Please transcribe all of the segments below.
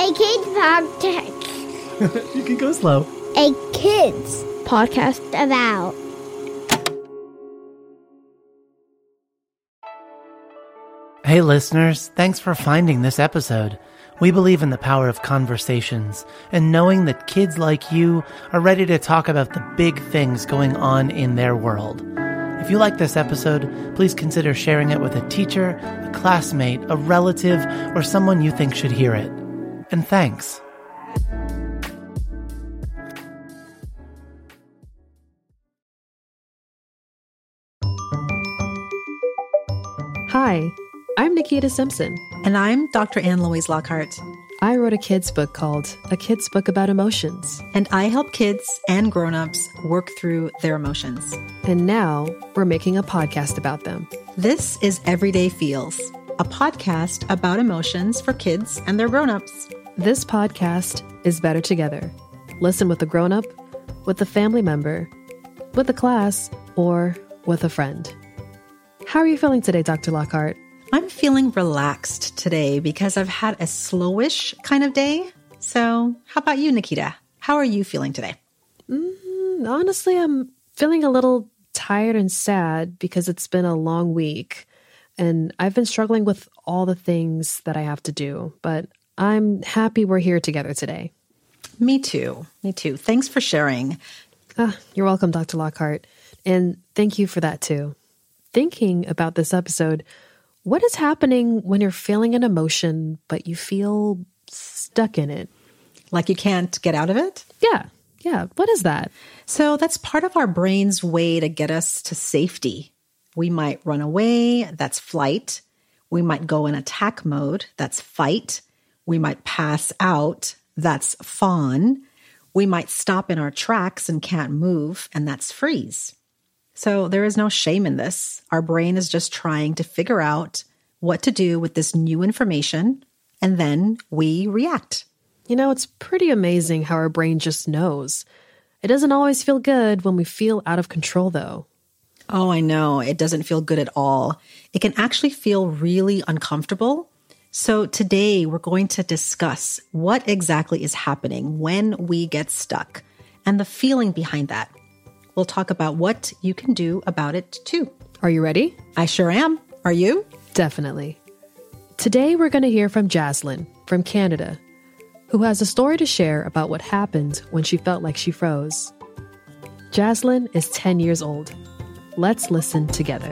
A kids podcast. You can go slow. A kids podcast about. Hey listeners, thanks for finding this episode. We believe in the power of conversations and knowing that kids like you are ready to talk about the big things going on in their world. If you like this episode, please consider sharing it with a teacher, a classmate, a relative, or someone you think should hear it. And thanks. Hi, I'm Nikita Simpson. And I'm Dr. Anne Louise Lockhart. I wrote a kid's book called A Kid's Book About Emotions. And I help kids and grown-ups work through their emotions. And now we're making a podcast about them. This is Everyday Feels, a podcast about emotions for kids and their grown-ups. This podcast is better together. Listen with a grown-up, with a family member, with a class, or with a friend. How are you feeling today, Dr. Lockhart? I'm feeling relaxed today because I've had a slowish kind of day. So how about you, Nikita? How are you feeling today? Honestly, I'm feeling a little tired and sad because it's been a long week. And I've been struggling with all the things that I have to do. But I'm happy we're here together today. Me too. Me too. Thanks for sharing. You're welcome, Dr. Lockhart. And thank you for that too. Thinking about this episode, what is happening when you're feeling an emotion, but you feel stuck in it? Like you can't get out of it? Yeah. What is that? So that's part of our brain's way to get us to safety. We might run away, that's flight. We might go in attack mode, that's fight. We might pass out, that's fawn. We might stop in our tracks and can't move, and that's freeze. So there is no shame in this. Our brain is just trying to figure out what to do with this new information, and then we react. You know, it's pretty amazing how our brain just knows. It doesn't always feel good when we feel out of control, though. Oh, I know. It doesn't feel good at all. It can actually feel really uncomfortable. So today we're going to discuss what exactly is happening when we get stuck and the feeling behind that. We'll talk about what you can do about it too. Are you ready? I sure am. Are you? Definitely. Today we're going to hear from Jaslyn from Canada, who has a story to share about what happened when she felt like she froze. Jaslyn is 10 years old. Let's listen together.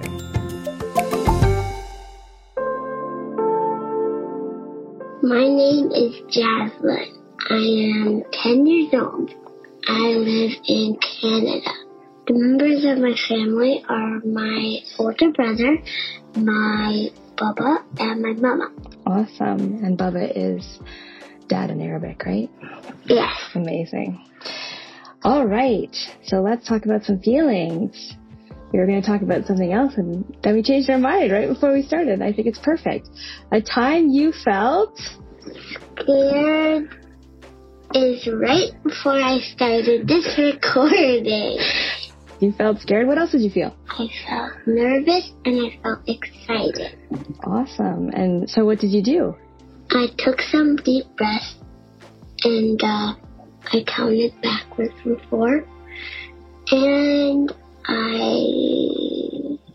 My name is Jaslyn. I am 10 years old. I live in Canada. The members of my family are my older brother, my Baba, and my mama. Awesome. And Baba is dad in Arabic, right? Yes. Amazing. All right. So let's talk about some feelings. We were going to talk about something else, and then we changed our mind right before we started. I think it's perfect. A time you felt Scared is right before I started this recording. You felt scared. What else did you feel? I felt nervous and I felt excited. Awesome. And so what did you do? I took some deep breaths and I counted backwards from 4. And I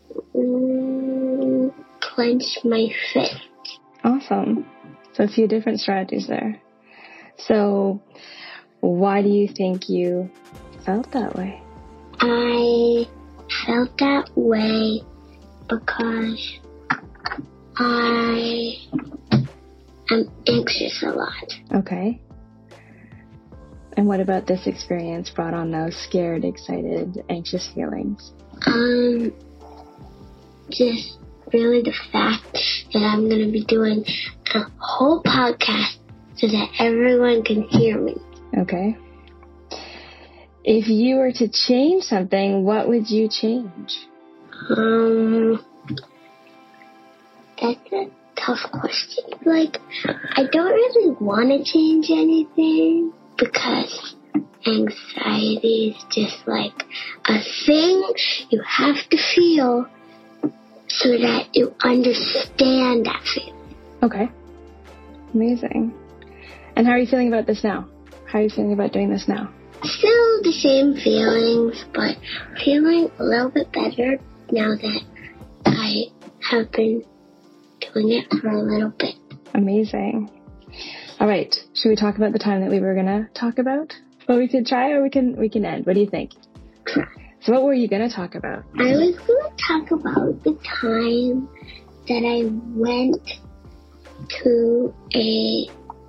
clenched my fist. Awesome. So a few different strategies there. So why do you think you felt that way? I felt that way because I am anxious a lot. Okay. And what about this experience brought on those scared, excited, anxious feelings? Just really the fact that I'm going to be doing a whole podcast so that everyone can hear me. Okay. If you were to change something, what would you change? That's a tough question. I don't really want to change anything because anxiety is just like a thing you have to feel so that you understand that feeling. Okay. Amazing. And how are you feeling about this now? How are you feeling about doing this now? Still the same feelings, but feeling a little bit better now that I have been doing it for a little bit. Amazing. All right. Should we talk about the time that we were going to talk about? Well, we could try or we can end. What do you think? Try. So what were you going to talk about? I was going to talk about the time that I went to a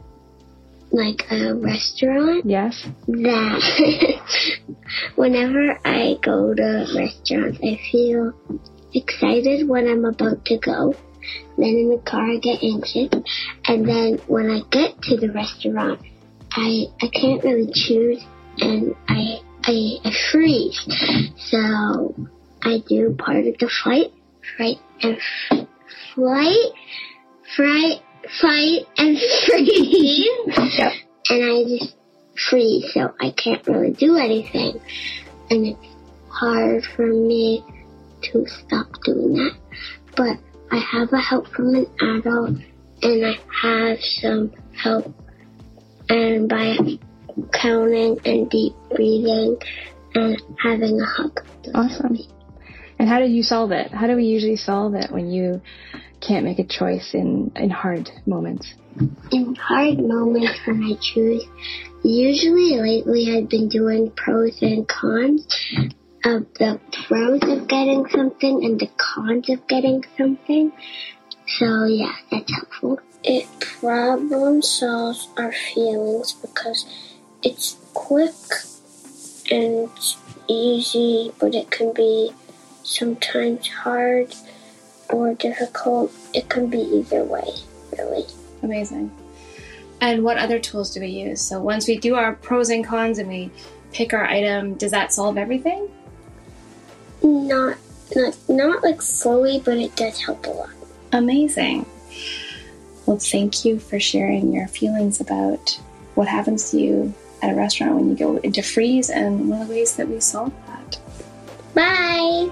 restaurant. Yes. That whenever I go to restaurants, I feel excited when I'm about to go. Then in the car, I get anxious. And then when I get to the restaurant, I can't really choose, and I freeze. So I do part of the fight and freeze. Yep. And I just freeze, so I can't really do anything. And it's hard for me to stop doing that. But I have a help from an adult, and I have some help and by counting and deep breathing and having a hug. Awesome. And how did you solve it? How do we usually solve it when you can't make a choice in hard moments? In hard moments when I choose, usually lately I've been doing pros and cons of the pros of getting something and the cons of getting something. So yeah, that's helpful. It problem solves our feelings because it's quick and it's easy, but it can be sometimes hard or difficult. It can be either way, really. Amazing. And what other tools do we use? So once we do our pros and cons and we pick our item, does that solve everything? Not like fully, but it does help a lot. Amazing. Well, thank you for sharing your feelings about what happens to you at a restaurant when you go into freeze and one of the ways that we solve that. Bye!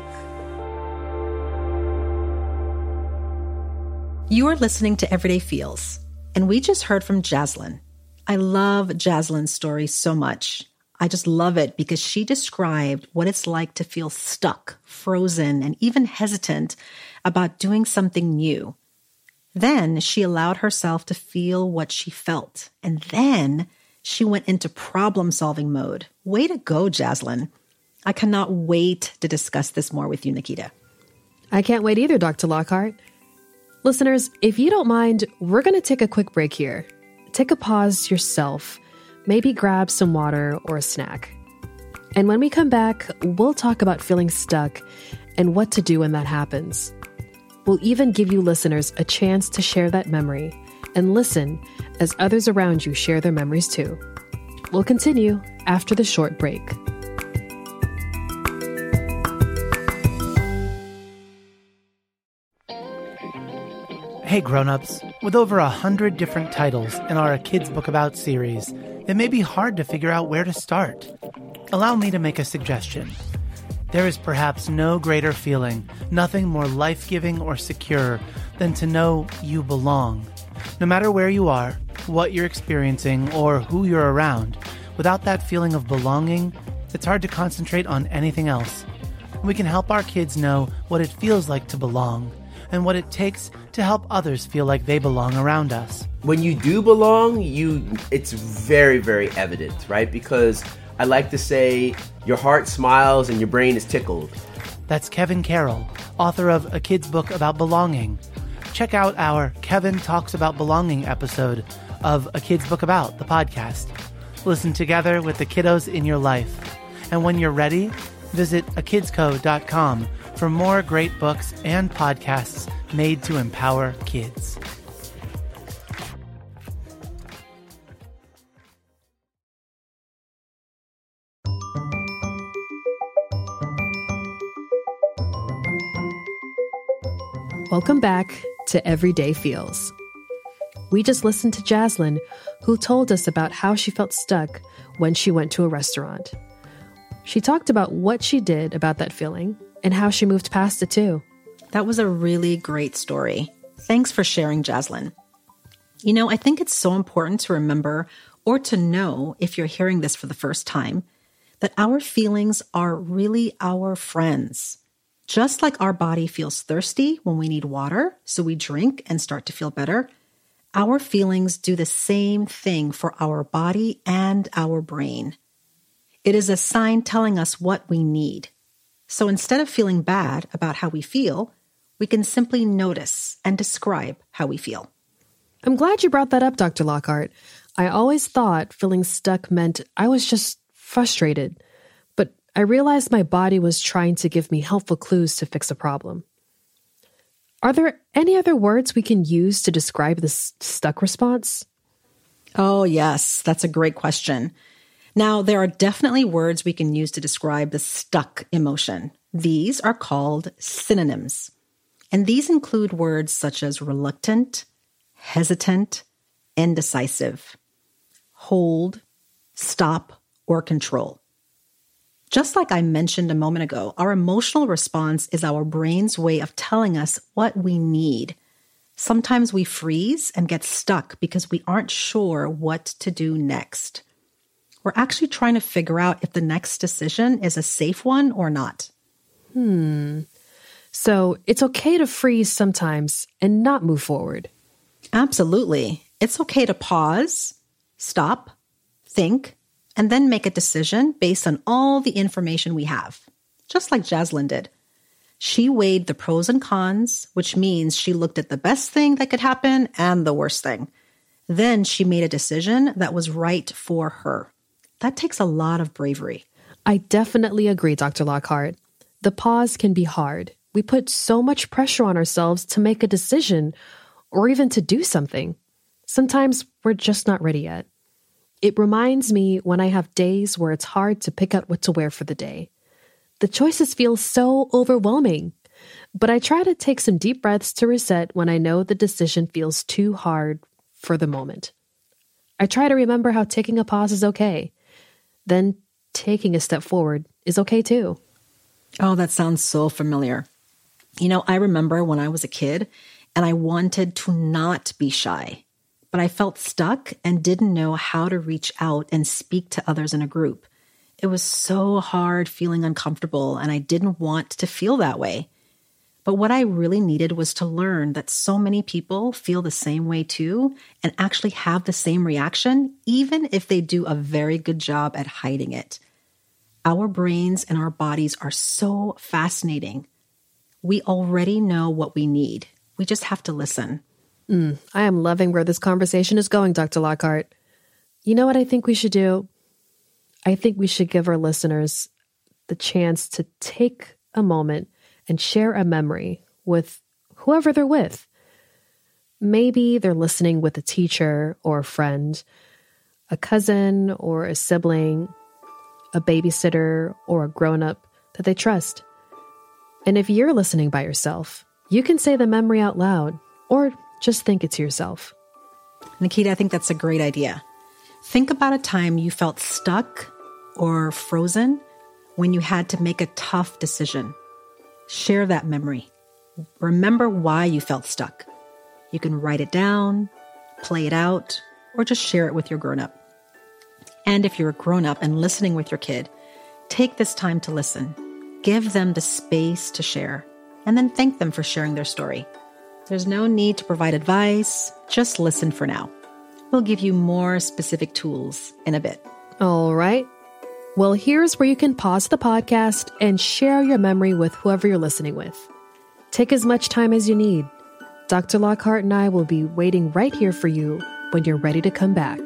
You are listening to Everyday Feels, and we just heard from Jaslyn. I love Jaslyn's story so much. I just love it because she described what it's like to feel stuck, frozen, and even hesitant about doing something new. Then she allowed herself to feel what she felt, and then she went into problem-solving mode. Way to go, Jaslyn. I cannot wait to discuss this more with you, Nikita. I can't wait either, Dr. Lockhart. Listeners, if you don't mind, we're going to take a quick break here. Take a pause yourself. Maybe grab some water or a snack. And when we come back, we'll talk about feeling stuck and what to do when that happens. We'll even give you listeners a chance to share that memory and listen as others around you share their memories too. We'll continue after the short break. Hey grown-ups, with over 100 different titles in our A Kid's Book About series, it may be hard to figure out where to start. Allow me to make a suggestion. There is perhaps no greater feeling, nothing more life-giving or secure than to know you belong. No matter where you are, what you're experiencing, or who you're around, without that feeling of belonging, it's hard to concentrate on anything else. We can help our kids know what it feels like to belong, and what it takes to help others feel like they belong around us. When you do belong, it's very, very evident, right? Because I like to say your heart smiles and your brain is tickled. That's Kevin Carroll, author of A Kid's Book About Belonging. Check out our Kevin Talks About Belonging episode of A Kid's Book About, the podcast. Listen together with the kiddos in your life. And when you're ready, visit akidsco.com for more great books and podcasts made to empower kids. Welcome back to Everyday Feels. We just listened to Jaslyn, who told us about how she felt stuck when she went to a restaurant. She talked about what she did about that feeling and how she moved past it too. That was a really great story. Thanks for sharing, Jaslyn. You know, I think it's so important to remember or to know, if you're hearing this for the first time, that our feelings are really our friends. Just like our body feels thirsty when we need water, so we drink and start to feel better, our feelings do the same thing for our body and our brain. It is a sign telling us what we need. So instead of feeling bad about how we feel, we can simply notice and describe how we feel. I'm glad you brought that up, Dr. Lockhart. I always thought feeling stuck meant I was just frustrated, but I realized my body was trying to give me helpful clues to fix a problem. Are there any other words we can use to describe this stuck response? Oh, yes, that's a great question. Now, there are definitely words we can use to describe the stuck emotion. These are called synonyms. And these include words such as reluctant, hesitant, indecisive, hold, stop, or control. Just like I mentioned a moment ago, our emotional response is our brain's way of telling us what we need. Sometimes we freeze and get stuck because we aren't sure what to do next. We're actually trying to figure out if the next decision is a safe one or not. So it's okay to freeze sometimes and not move forward. Absolutely. It's okay to pause, stop, think, and then make a decision based on all the information we have, just like Jaslyn did. She weighed the pros and cons, which means she looked at the best thing that could happen and the worst thing. Then she made a decision that was right for her. That takes a lot of bravery. I definitely agree, Dr. Lockhart. The pause can be hard. We put so much pressure on ourselves to make a decision or even to do something. Sometimes we're just not ready yet. It reminds me when I have days where it's hard to pick out what to wear for the day. The choices feel so overwhelming, but I try to take some deep breaths to reset when I know the decision feels too hard for the moment. I try to remember how taking a pause is okay. Then taking a step forward is okay too. Oh, that sounds so familiar. You know, I remember when I was a kid and I wanted to not be shy, but I felt stuck and didn't know how to reach out and speak to others in a group. It was so hard feeling uncomfortable, and I didn't want to feel that way. But what I really needed was to learn that so many people feel the same way too and actually have the same reaction, even if they do a very good job at hiding it. Our brains and our bodies are so fascinating. We already know what we need. We just have to listen. I am loving where this conversation is going, Dr. Lockhart. You know what I think we should do? I think we should give our listeners the chance to take a moment and share a memory with whoever they're with. Maybe they're listening with a teacher or a friend, a cousin or a sibling, a babysitter or a grown-up that they trust. And if you're listening by yourself, you can say the memory out loud or just think it to yourself. Nikita, I think that's a great idea. Think about a time you felt stuck or frozen when you had to make a tough decision. Share that memory. Remember why you felt stuck. You can write it down, play it out, or just share it with your grown-up. And if you're a grown-up and listening with your kid, take this time to listen. Give them the space to share, and then thank them for sharing their story. There's no need to provide advice. Just listen for now. We'll give you more specific tools in a bit. All right. Well, here's where you can pause the podcast and share your memory with whoever you're listening with. Take as much time as you need. Dr. Lockhart and I will be waiting right here for you when you're ready to come back.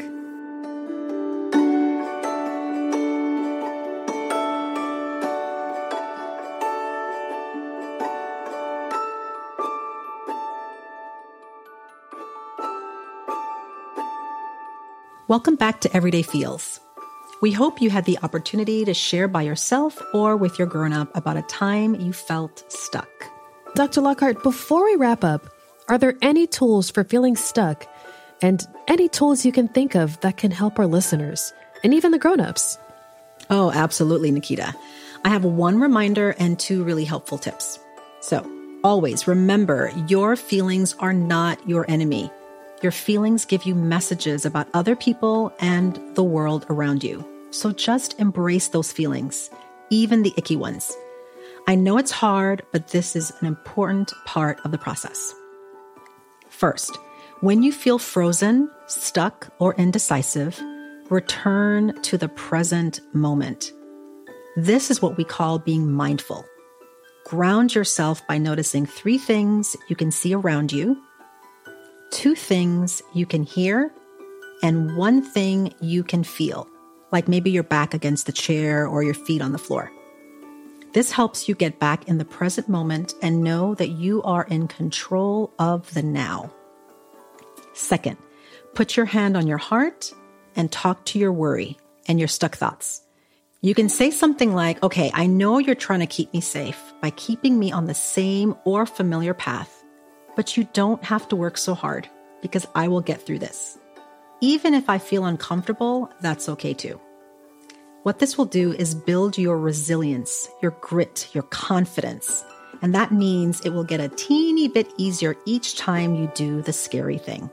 Welcome back to Everyday Feels. We hope you had the opportunity to share by yourself or with your grown-up about a time you felt stuck. Dr. Lockhart, before we wrap up, are there any tools for feeling stuck and any tools you can think of that can help our listeners and even the grown-ups? Oh, absolutely, Nikita. I have one reminder and two really helpful tips. So always remember, your feelings are not your enemy. Your feelings give you messages about other people and the world around you. So just embrace those feelings, even the icky ones. I know it's hard, but this is an important part of the process. First, when you feel frozen, stuck, or indecisive, return to the present moment. This is what we call being mindful. Ground yourself by noticing 3 things you can see around you, 2 things you can hear, and 1 thing you can feel, like maybe your back against the chair or your feet on the floor. This helps you get back in the present moment and know that you are in control of the now. Second, put your hand on your heart and talk to your worry and your stuck thoughts. You can say something like, okay, I know you're trying to keep me safe by keeping me on the same or familiar path, but you don't have to work so hard because I will get through this. Even if I feel uncomfortable, that's okay too. What this will do is build your resilience, your grit, your confidence. And that means it will get a teeny bit easier each time you do the scary thing.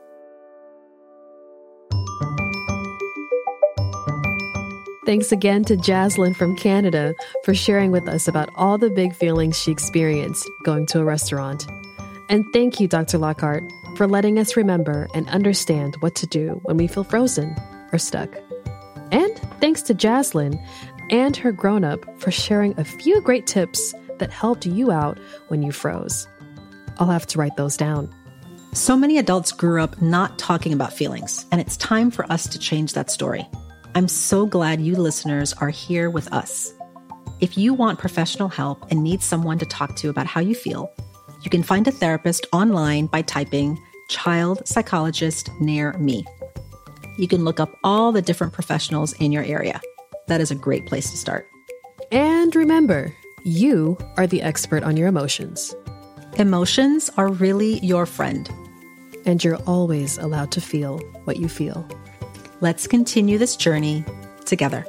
Thanks again to Jaslyn from Canada for sharing with us about all the big feelings she experienced going to a restaurant. And thank you, Dr. Lockhart, for letting us remember and understand what to do when we feel frozen or stuck. And thanks to Jaslyn and her grown-up for sharing a few great tips that helped you out when you froze. I'll have to write those down. So many adults grew up not talking about feelings, and it's time for us to change that story. I'm so glad you listeners are here with us. If you want professional help and need someone to talk to about how you feel, you can find a therapist online by typing child psychologist near me. You can look up all the different professionals in your area. That is a great place to start. And remember, you are the expert on your emotions. Emotions are really your friend. And you're always allowed to feel what you feel. Let's continue this journey together.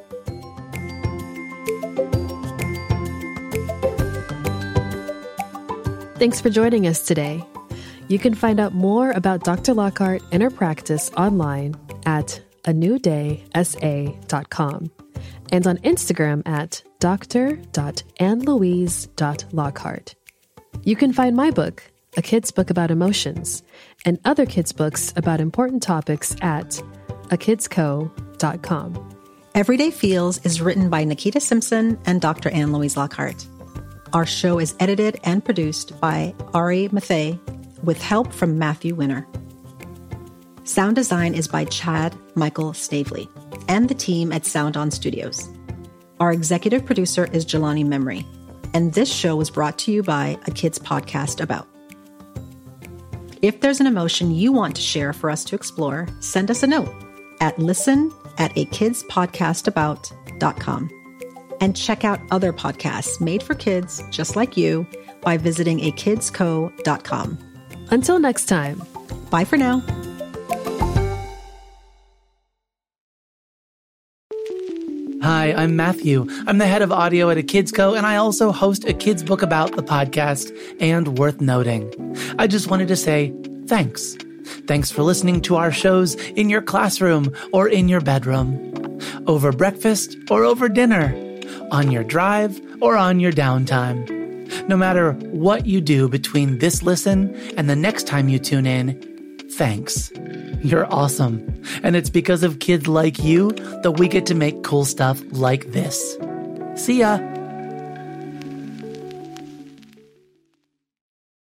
Thanks for joining us today. You can find out more about Dr. Lockhart and her practice online at anewdaysa.com and on Instagram at dr.annlouise.lockhart. You can find my book, A Kid's Book About Emotions, and other kids' books about important topics at akidsco.com. Everyday Feels is written by Nikita Simpson and Dr. Ann Louise Lockhart. Our show is edited and produced by Ari Mathey with help from Matthew Winner. Sound design is by Chad Michael Snavely and the team at Sound On Studios. Our executive producer is Jelani Memory, and this show was brought to you by A Kids Podcast About. If there's an emotion you want to share for us to explore, send us a note at listen@akidspodcastabout.com. And check out other podcasts made for kids just like you by visiting akidsco.com. Until next time. Bye for now. Hi, I'm Matthew. I'm the head of audio at A Kids Co, and I also host A Kids Book About the podcast, and worth noting. I just wanted to say thanks. Thanks for listening to our shows in your classroom or in your bedroom, over breakfast or over dinner, on your drive or on your downtime. No matter what you do between this listen and the next time you tune in, thanks. You're awesome. And it's because of kids like you that we get to make cool stuff like this. See ya.